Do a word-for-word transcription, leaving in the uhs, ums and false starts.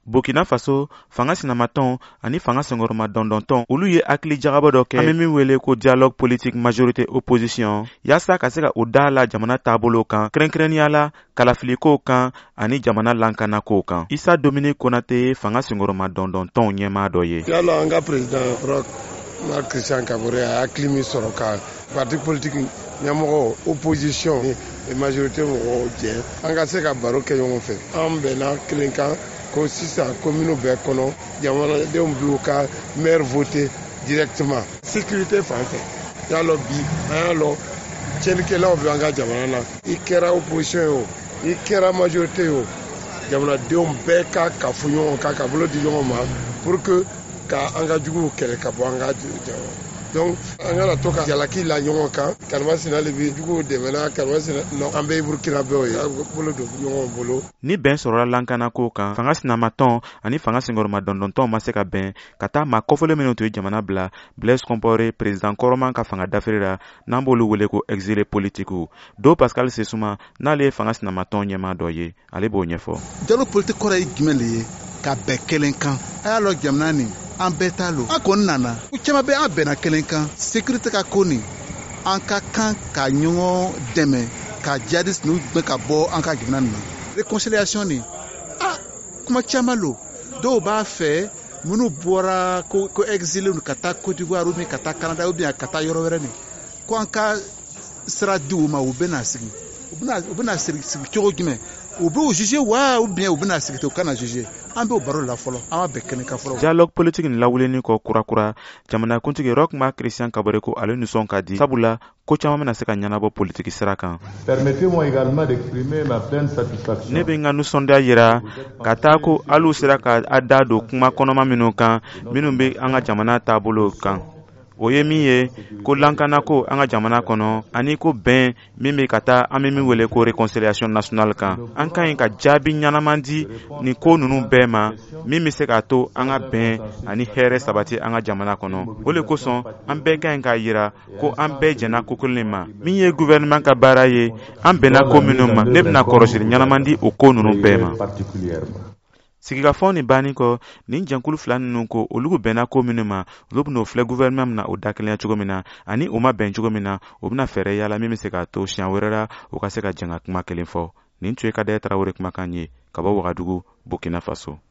Burkina Faso fanga sinamaton ani fanga sengoroma dondonton olu ye hakili jagabɔ dɔ kɛ an bɛ min wele ko dialogue politique majorité opposition yaasa ka se ka o da la jamana taabolo kan kɛrɛnkɛrɛnnenya la kalafiliko kan ani jamana lankanako kan. Isa Dominique Konate fanga sengoroma dondonton ɲɛmaa dɔ ye. Yala an ka président Roch Marc Christian Kabore a hakili min sɔrɔ ka parti politique ɲɛmɔgɔ opposition ni majorité mɔgɔw jɛ an ka se ka baro kɛ ɲɔgɔn fɛ. An bɛnna kelen kan ko sisan commune bɛɛ kɔnɔ jamanadenw b'u ka maire voter directement. Sécurité fan fɛ y'a lɔ bi an y'a lɔ cɛnnikɛlaw bɛ an ka jamana na i kɛra opposition ye o i kɛra majorité ye o jamanadenw bɛɛ ka kafu ɲɔgɔn kan ka bolo di ɲɔgɔn ma pour que ka an ka juguw kɛlɛ ka bɔ an ka jamana. Donc an kana to ka jalaki la ɲɔgɔn kan Kariba Sina de bɛ juguw dɛmɛna Kariba Sina non an bɛɛ Burkina bɛɛ ye bolo don ɲɔgɔn bolo. Ni bɛn sɔrɔla lankanako kan fanga sinamatɔn ani fanga sengoroma dɔndɔntɔn ma se ka bɛn ka taa maa kɔfɔlen minnu tun ye jamana bila Blaise Compaoré président kɔrɔman ka fanga dafere la n'an b'olu wele ko exilé politique do Pascal Sesuma n'ale ye fanga sinamatɔn ɲɛmaa dɔ ye ale b'o ɲɛfɔ. Dialogue politique kɔrɔ ye jumɛn de ye ka bɛn kelen kan a y'a lɔ jamana nin an bɛɛ t'a lo an kɔni nana u caman bɛ an bɛnna kelen kan sécurité ka ko nin an ka kan ka ɲɔgɔn dɛmɛ ka jihadiste ninnu bɛ ka bɔ an ka jamana nin na réconciliation nin ah kuma caman lo dɔw b'a fɛ minnu bɔra ko ko exilé ka taa Côte d'Ivoire ou bien ka taa Canada ou bien ka taa yɔrɔ wɛrɛ nin ko an ka sira di u ma u bɛna sigi u bɛna u bɛna sigi sigi cogo jumɛn u bɛ u juger wa ou bien u bɛna sigi ten u kana juger an bɛ o baro la fɔlɔ an b'a bɛɛ kɛnɛ kan fɔlɔ. Dialogue politique nin lawuleni kɔ kurakura jamanakuntigi Roch Marc Christian Kabore ko ale nisɔn ka di sabula ko caman bɛna se ka ɲɛnabɔ politique sira kan. Permettez-moi également d'exprimer ma pleine satisfaction. Ne bɛ n ka nisɔndiya yira ka taa ko hali sera ka a da don kuma kɔnɔma minnu kan minnu bɛ an ka jamana taabolo kan. O ye min ye ko lankanako an ka jamana kɔnɔ ani ko bɛn min bɛ ka taa an bɛ min wele ko réconciliation nationale kan. An ka ɲi ka jaabi ɲɛnaman di nin ko ninnu bɛɛ ma min bɛ se k'a to an ka bɛn ani hɛrɛ sabati an ka jamana kɔnɔ. O de kosɔn an bɛɛ ka ɲi k'a yira ko an bɛɛ jɛnna ko kelen ma min ye gouvernement ka baara ye an bɛnna ko minnu ma ne bɛna kɔrɔsiri ɲɛnaman di o ko ninnu bɛɛ ma. Sigikafɔ ni banni kɔ nin jɛnkulu fila ninnu ko olu bɛnna ko minnu ma olu bɛna o filɛ gouvernement min na o da kelenya cogo min na ani o ma bɛn cogo min na o bɛna fɛɛrɛ yala min bɛ se k'a to siɲɛ wɛrɛ la o ka se ka jɛn ka kuma kelen fɔ. Nin tun ye Kadaye Tarawele kumakan ye ka bɔ Wagadugu Burkina Faso.